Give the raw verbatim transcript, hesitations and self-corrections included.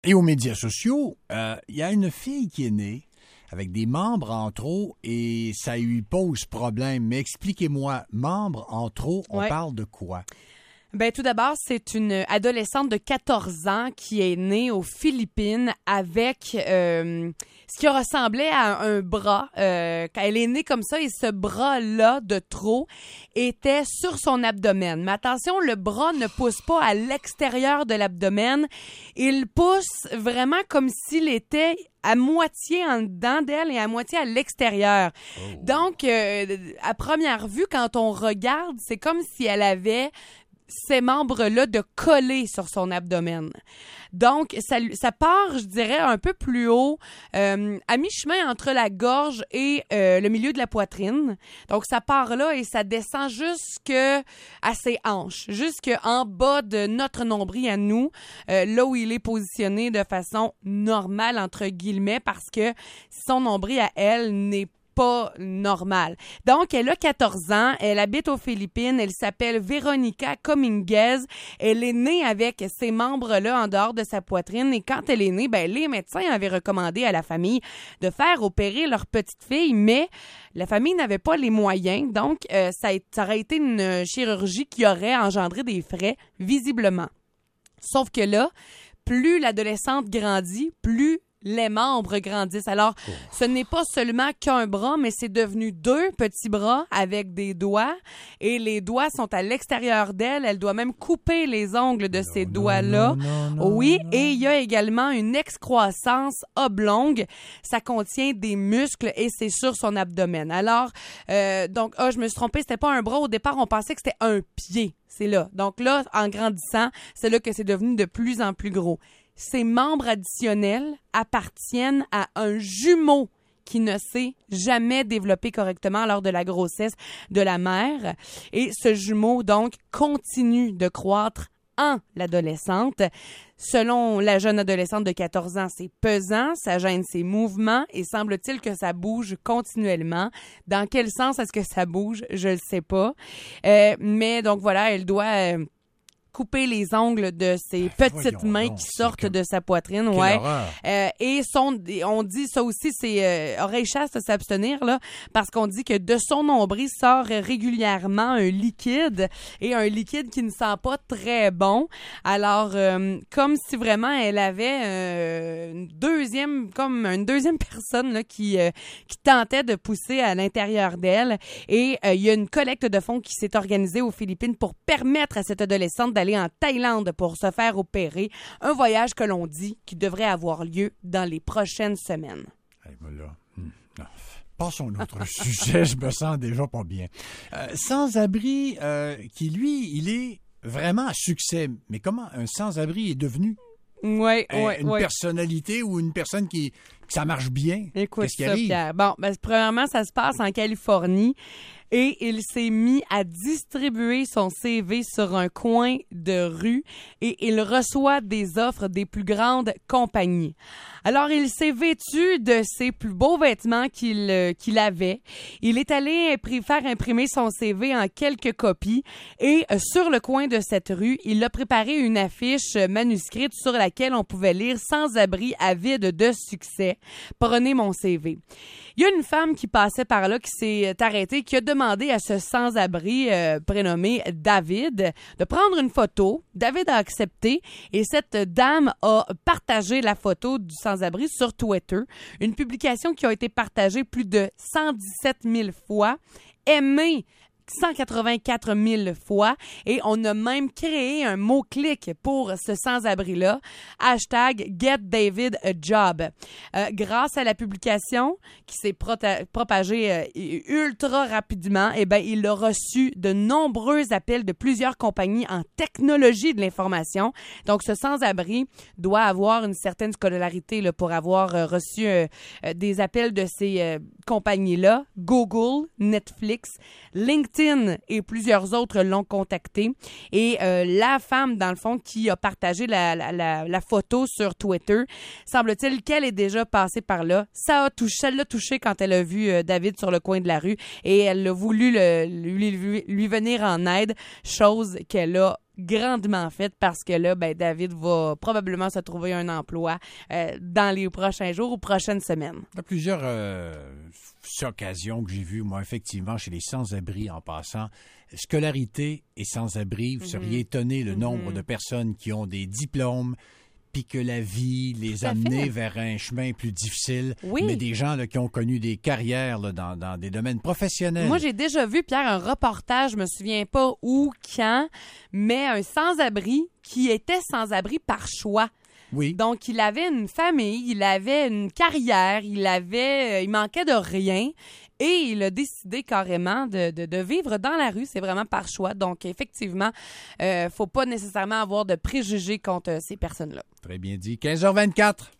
Et aux médias sociaux, il euh, y a une fille qui est née avec des membres en trop et ça lui pose problème. Mais expliquez-moi, membres en trop, on ouais. parle de quoi? Ben tout d'abord, c'est une adolescente de quatorze ans qui est née aux Philippines avec euh, ce qui ressemblait à un bras. Euh, quand elle est née comme ça, et ce bras-là de trop était sur son abdomen. Mais attention, le bras ne pousse pas à l'extérieur de l'abdomen. Il pousse vraiment comme s'il était à moitié en dedans d'elle et à moitié à l'extérieur. Oh. Donc, euh, à première vue, quand on regarde, c'est comme si elle avait ces membres-là de coller sur son abdomen. Donc, ça, ça part, je dirais, un peu plus haut, euh, à mi-chemin entre la gorge et euh, le milieu de la poitrine. Donc, ça part là et ça descend jusque à ses hanches, jusque en bas de notre nombril à nous, euh, là où il est positionné de façon normale, entre guillemets, parce que son nombril à elle n'est pas pas normal. Donc, elle a quatorze ans, elle habite aux Philippines, elle s'appelle Veronica Cominguez. Elle est née avec ces membres-là en dehors de sa poitrine et quand elle est née, ben, les médecins avaient recommandé à la famille de faire opérer leur petite fille, mais la famille n'avait pas les moyens, donc euh, ça, a, ça aurait été une chirurgie qui aurait engendré des frais, visiblement. Sauf que là, plus l'adolescente grandit, plus les membres grandissent. Alors, oh. ce n'est pas seulement qu'un bras, mais c'est devenu deux petits bras avec des doigts. Et les doigts sont à l'extérieur d'elle. Elle doit même couper les ongles de non, ces non, doigts-là. Non, non, oui, non. Et il y a également une excroissance oblongue. Ça contient des muscles et c'est sur son abdomen. Alors, euh, donc, ah, oh, je me suis trompée, c'était pas un bras. Au départ, on pensait que c'était un pied. C'est là. Donc là, en grandissant, c'est là que c'est devenu de plus en plus gros. Ces membres additionnels appartiennent à un jumeau qui ne s'est jamais développé correctement lors de la grossesse de la mère. Et ce jumeau, donc, continue de croître en l'adolescente. Selon la jeune adolescente de quatorze ans, c'est pesant, ça gêne ses mouvements et semble-t-il que ça bouge continuellement. Dans quel sens est-ce que ça bouge? Je ne sais pas. Euh, mais donc voilà, elle doit... Euh, couper les ongles de ses ben, petites mains donc, qui sortent comme... de sa poitrine, Quelle ouais. Euh, et son, on dit ça aussi, c'est euh, oreille chaste s'abstenir là, parce qu'on dit que de son nombril sort régulièrement un liquide et un liquide qui ne sent pas très bon. Alors, euh, comme si vraiment elle avait euh, une deuxième, comme une deuxième personne là qui euh, qui tentait de pousser à l'intérieur d'elle. Et euh, il y a une collecte de fonds qui s'est organisée aux Philippines pour permettre à cette adolescente d'aller en Thaïlande pour se faire opérer. Un voyage que l'on dit qui devrait avoir lieu dans les prochaines semaines. Hey, voilà. Hum, non. Passons à un autre sujet, je me sens déjà pas bien. Euh, sans-abri, euh, qui lui, il est vraiment à succès. Mais comment un sans-abri est devenu ouais, un, ouais, une ouais. personnalité ou une personne qui, que ça marche bien? Écoute Qu'est-ce qui ça, arrive? Pierre. Bon, ben, premièrement, ça se passe en Californie. Et il s'est mis à distribuer son C V sur un coin de rue et il reçoit des offres des plus grandes compagnies. Alors, il s'est vêtu de ses plus beaux vêtements qu'il, euh, qu'il avait. Il est allé impri- faire imprimer son C V en quelques copies et euh, sur le coin de cette rue, il a préparé une affiche manuscrite sur laquelle on pouvait lire « Sans-abri avide de succès. Prenez mon C V ». Il y a une femme qui passait par là, qui s'est arrêtée, qui a demandé à ce sans-abri euh, prénommé David de prendre une photo. David a accepté et cette dame a partagé la photo du sans-abri sur Twitter. Une publication qui a été partagée plus de cent dix-sept mille fois, aimée cent quatre-vingt-quatre mille fois et on a même créé un mot-clic pour ce sans-abri-là. Hashtag Get David a Job. Euh, grâce à la publication qui s'est prota- propagée euh, ultra rapidement, eh ben, il a reçu de nombreux appels de plusieurs compagnies en technologie de l'information. Donc, ce sans-abri doit avoir une certaine scolarité là, pour avoir euh, reçu euh, euh, des appels de ces euh, compagnies-là. Google, Netflix, LinkedIn et plusieurs autres l'ont contacté. Et euh, la femme, dans le fond, qui a partagé la, la, la, la photo sur Twitter, semble-t-il qu'elle est déjà passée par là. Ça a touché, elle l'a touché quand elle a vu euh, David sur le coin de la rue et elle a voulu le, lui, lui, lui venir en aide, chose qu'elle a grandement faite parce que là, ben, David va probablement se trouver un emploi euh, dans les prochains jours ou prochaines semaines. Il y a plusieurs euh, occasions que j'ai vues, moi, effectivement, chez les sans-abri en passant. Scolarité et sans-abri, vous seriez Mm-hmm. étonné le Mm-hmm. nombre de personnes qui ont des diplômes puis que la vie les Tout a à amenés fait. vers un chemin plus difficile. Oui. Mais des gens là, qui ont connu des carrières là, dans, dans des domaines professionnels. Moi, j'ai déjà vu, Pierre, un reportage, je me souviens pas où, quand, mais un sans-abri qui était sans-abri par choix. Oui. Donc, il avait une famille, il avait une carrière, il avait, euh, il manquait de rien et il a décidé carrément de, de, de vivre dans la rue. C'est vraiment par choix. Donc, effectivement, euh, faut pas nécessairement avoir de préjugés contre ces personnes-là. Très bien dit. quinze heures vingt-quatre.